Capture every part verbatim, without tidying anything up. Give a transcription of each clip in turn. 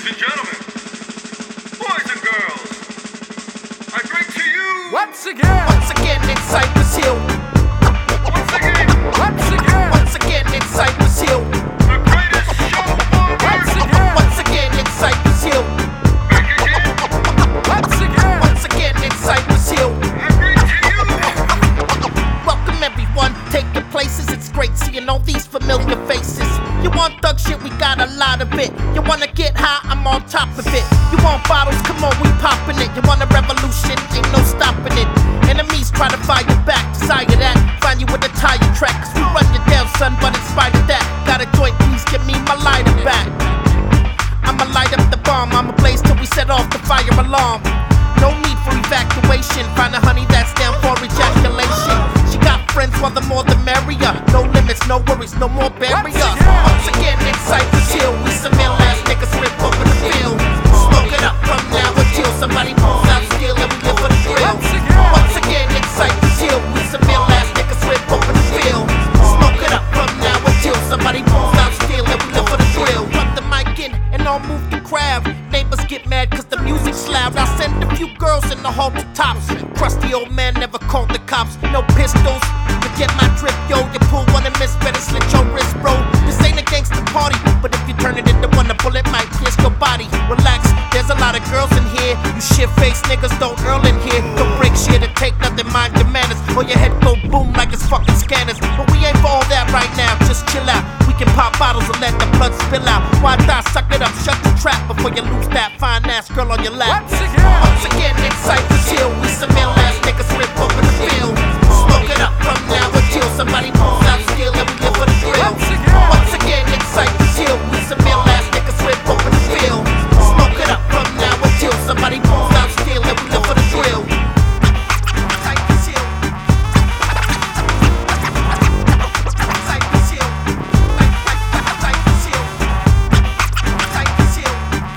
Ladies and gentlemen, boys and girls, I bring to you Once again, Once again in Cypress Hill. once again once again, Once again in Cypress Hill. the greatest show on once earth. again, Once again in Cypress Hill. Back again, once again. Once again in Cypress Hill. I bring to you Welcome everyone, take your places. It's great seeing all these familiar faces. You want thug shit, we got a lot of it. You wanna get high, I'm on top of it. You want bottles, come on, we poppin' it. You want a revolution, ain't no stopping it. Enemies try to fire back, desire that. Find you with a tire track, cause we run you down, son, but in spite of that, got a joint, please give me my lighter back. I'ma light up the bomb, I'ma blaze till we set off the fire alarm. No need for evacuation, find a honey that's down for ejaculation. She got friends, while the more the merrier. No limits, no worries, no more barriers. Once again in Cypress Hill, we some ill ass niggas rip over the field. Smoke it up from now until somebody pulls out steel and we live for the thrill. Once again in Cypress Hill, we some ill ass niggas rip over the field. Smoke it up from now until somebody pulls out steel and we live for the thrill. Rub the mic in and I'll move the crowd. Neighbors get mad cause the music's loud. I send a few girls in the halter tops. Crusty old man never called the cops. No pistols, forget my drip, yo. You pull one and miss, better slit your wrist, bro. This ain't a gangster party, but if you turn it into one, a bullet might pierce your body. Relax, there's a lot of girls in here. You shit-faced niggas don't earl in here. Don't break shit and take nothing, mind your manners, or your head go boom like it's fucking scanners. But we ain't for all that right now, just chill out. We can pop bottles and let the blood spill out. Why die, suck it up, shut the trap before you lose that fine ass girl on your lap. Once again, Once again in Cypress Hill, we some ill ass niggas rip over the field. Smoke it up from now until somebody pulls out steel and we live for the thrill. Once again. Once again in Cypress Hill, we some ill ass niggas rip over the field. Smoke it up from now until somebody pulls out steel and we live for the thrill. Cypress Hill. Cypress Hill. Cypress Hill. Cypress Hill.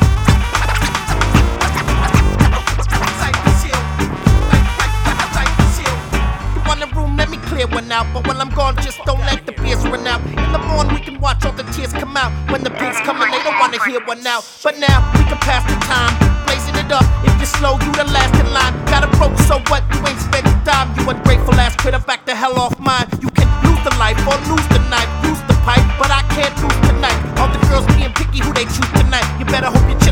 Cypress Hill. Cypress Hill. You want a room? Let me clear one out. But while I'm gone, just don't let the beers run out. In the morning, we can watch all the tears come out. When the pigs coming, they don't wanna hear one out. But now we can pass the time, blazing it up. If you're slow, you the last in line. Got a broke, so what? You ain't spent a dime. You ungrateful ass critter, back the hell off mine. You can lose the life or lose the knife, use the pipe, but I can't lose tonight. All the girls being picky, who they choose tonight. You better hope you